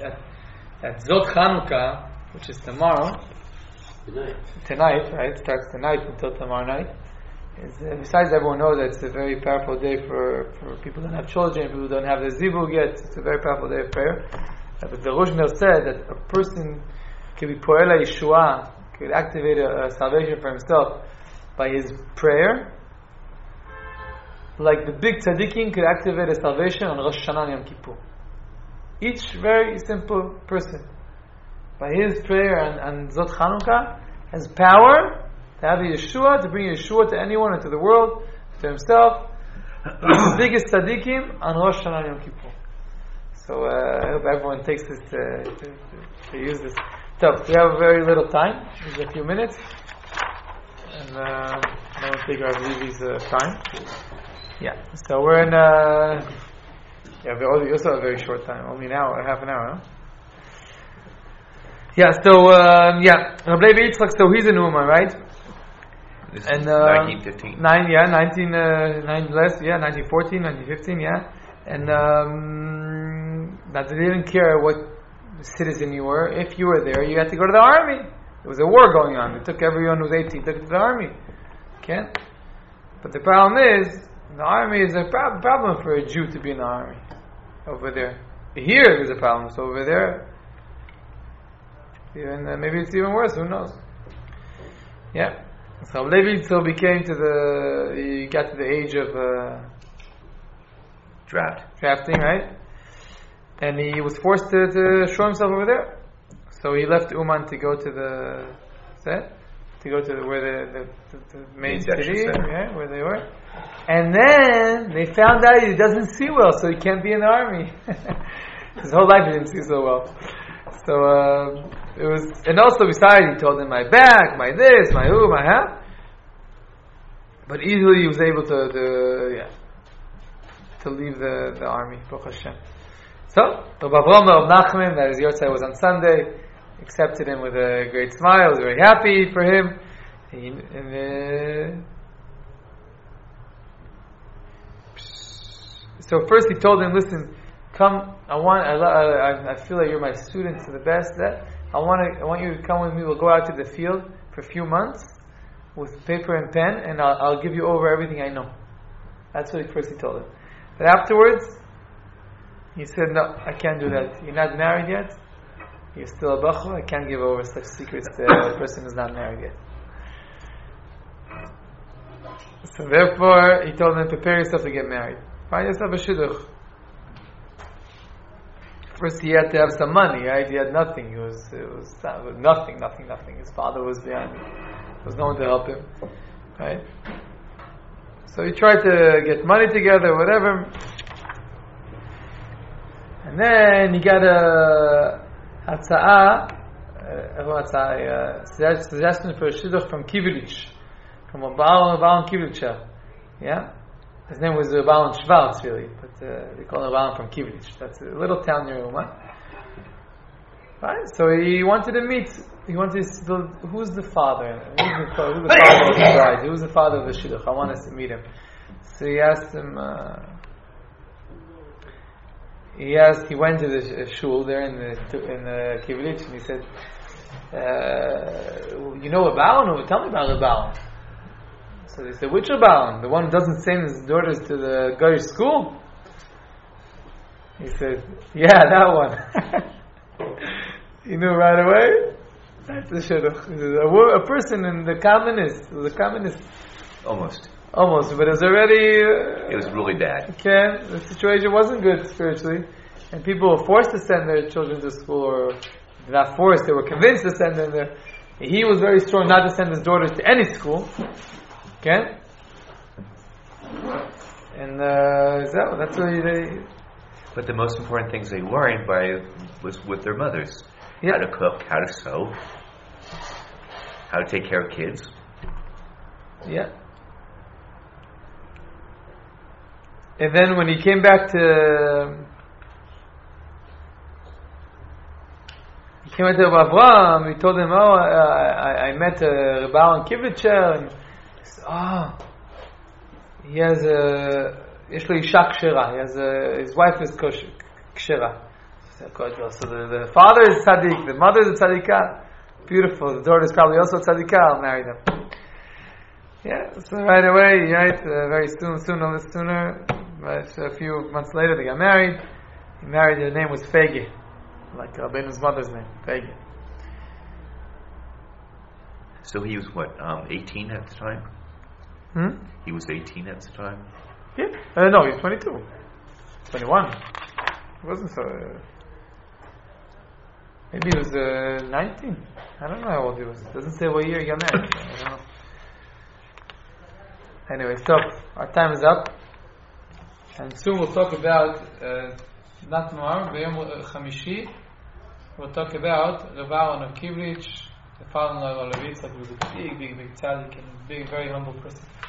that Zot Chanukah, which is tomorrow, tonight, right? Starts tonight until tomorrow night. Besides, everyone knows that it's a very powerful day for people who don't have children, people who don't have the zivug yet. It's a very powerful day of prayer. But the Roshner said that a person could be po'ela Yeshua, could activate a salvation for himself by his prayer, like the big tzaddikim could activate a salvation on Rosh Hashanah and Yom Kippur. Each very simple person, by his prayer and Zot Chanukah, has power to have a Yeshua, to bring Yeshua to anyone, into the world, to himself. The biggest tzaddikim on Rosh Hashanah and Yom Kippur. So I hope everyone takes this to use this. So we have very little time, just a few minutes, and I won't take our Levi's time. Yeah, so we're in. We also have a very short time, only an hour, half an hour. Huh? Yeah, so Rabbi Levi Yitzchak, so he's an Ummah, right? This and is 1915. 1914, 1915, yeah. And that they didn't care what citizen you were. If you were there, you had to go to the army. There was a war going on. They took everyone who was 18, took it to the army. Okay? But the problem is, the army is a problem for a Jew to be in the army. Over there. Here there's a problem. So over there, even, maybe it's even worse, who knows? Yeah. So Levi he got to the age of drafting, right? And he was forced to show himself over there. So he left Uman to go to where the main city, yeah, where they were. And then they found out he doesn't see well, so he can't be in the army. His whole life he didn't see so well. So it was, and also besides, he told him my back, my this, my who, my how. But easily he was able to leave the army. Baruch Hashem. So Rabbi Avraham of Nachman, that his Yortzeit was on Sunday, accepted him with a great smile. Was very happy for him. So first he told him, "Listen, come. I feel like you're my student to the best. I want you to come with me. We'll go out to the field for a few months with paper and pen, and I'll give you over everything I know." That's what he told him. But afterwards, he said, "No, I can't do that. You're not married yet. You're still a bachur. I can't give over such secrets to a person who's not married yet." So therefore, he told him, "Prepare yourself to get married. Find yourself a shidduch." First, he had to have some money, right? He had nothing. It was nothing. His father was behind him. There was no one to help him, right? So he tried to get money together, whatever. And then he got a suggestion for a shidduch from Kivelich, from a Baal Kivelich. Yeah? His name was Baal Schwartz, really, but they call him Baal from Kivelich. That's a little town near Uman. Right? So he wanted to meet. He wanted to see who's the father? Who's the father of the bride? Who's the father of the shidduch? I want us to meet him. So he asked him. He went to the shul there in the Kivelich, and he said, "You know Rabban? No, tell me about Rabban." So they said, "Which Rabban? The one who doesn't send his daughters to the Goyish school?" He said, "Yeah, that one." He knew right away. That's the shidduch. A person in the communist. It was a communist. Almost, but it was already... it was really bad. Okay, the situation wasn't good spiritually. And people were forced to send their children to school, or not forced, they were convinced to send them there. He was very strong not to send his daughters to any school. Okay? And so that's what they... But the most important things they learned was with their mothers. Yeah. How to cook, how to sew, how to take care of kids. Yeah. And then when he came back to Avraham, he told him, I met Rabban Kivitcher, and he said, he has יש לו אישה כשרה, his wife is kshera. So the father is tzaddik, the mother is a tzaddikah. Beautiful. The daughter is probably also a tzaddikah. I'll marry them. Yeah, so right away, right, very sooner, but a few months later they got married. He married, her name was Fege, like Rabbeinu's mother's name, Fege. So he was what, 18 at the time? He was 18 at the time? Yeah. No, he was 22. 21. He wasn't so... maybe he was 19. I don't know how old he was. It doesn't say what year he got married. So I don't know. Anyway, so our time is up. And soon we'll talk about, not tomorrow, B'yom Chamishi, we'll talk about Rav Aaron of Kivrich, the father-in-law of Rav Yitzchak, who was a big tzaddik and very humble person.